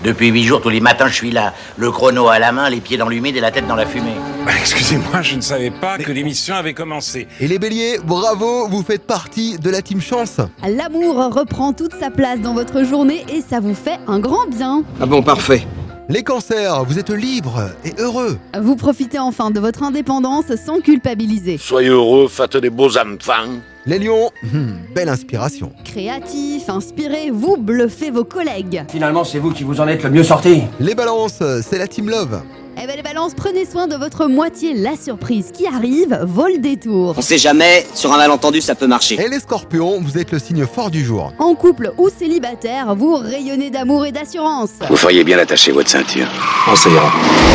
Depuis 8 jours, tous les matins, je suis là. Le chrono à la main, les pieds dans l'humide et la tête dans la fumée. Excusez-moi, je ne savais pas que l'émission avait commencé. Et les béliers, bravo, vous faites partie de la team chance. L'amour reprend toute sa place dans votre journée et ça vous fait un grand bien. Ah bon, parfait. Les cancers, vous êtes libres et heureux. Vous profitez enfin de votre indépendance sans culpabiliser. Soyez heureux, faites des beaux enfants. Les lions, belle inspiration. Créatif, inspiré, vous bluffez vos collègues. Finalement, c'est vous qui vous en êtes le mieux sorti. Les balances, c'est la team love. Eh ben les balances, prenez soin de votre moitié. La surprise qui arrive vaut le détour. On sait jamais, sur un malentendu ça peut marcher. Et les scorpions, vous êtes le signe fort du jour. En couple ou célibataire, vous rayonnez d'amour et d'assurance. Vous feriez bien attacher votre ceinture. On ça ira.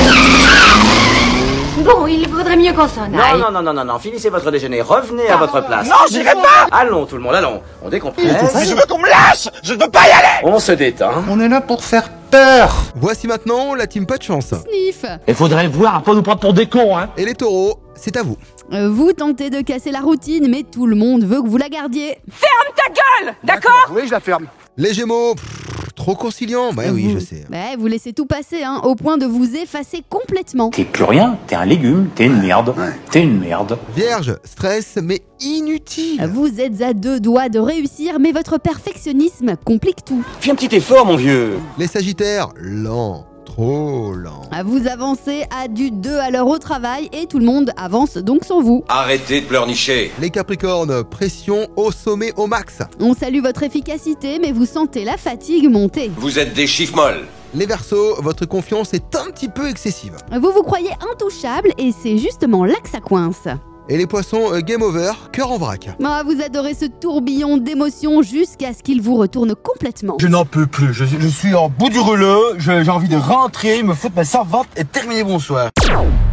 Bon, il vaudrait mieux qu'on s'en aille. Non, finissez votre déjeuner, revenez à votre place. Non, j'irai pas. Allons, tout le monde, allons. On décompresse. Mais je veux qu'on me lâche. Je ne veux pas y aller. On se détend. On est là pour faire peur. Voici maintenant la team pas de chance. Sniff. Il faudrait voir à pas nous prendre pour des cons, hein. Et les taureaux, c'est à vous. Vous tentez de casser la routine, mais tout le monde veut que vous la gardiez. Ferme ta gueule, d'accord? Oui, je la ferme. Les gémeaux, trop conciliant. Bah oui, je sais. Vous laissez tout passer, au point de vous effacer complètement. T'es plus rien, t'es un légume, t'es une merde. T'es une merde. Vierge, stress, mais inutile. Vous êtes à 2 doigts de réussir, mais votre perfectionnisme complique tout. Fais un petit effort, mon vieux. Les sagittaires, lent. Trop lent. Vous avancez à du 2 à l'heure au travail et tout le monde avance donc sans vous. Arrêtez de pleurnicher. Les capricornes, pression au sommet au max. On salue votre efficacité, mais vous sentez la fatigue monter. Vous êtes des chiffres molles. Les verseaux, votre confiance est un petit peu excessive. Vous vous croyez intouchable et c'est justement là que ça coince. Et les poissons, game over, cœur en vrac. Vous adorez ce tourbillon d'émotions jusqu'à ce qu'il vous retourne complètement. Je n'en peux plus. Je suis en bout du rouleau. J'ai envie de rentrer, me foutre ma servante et terminer mon soir.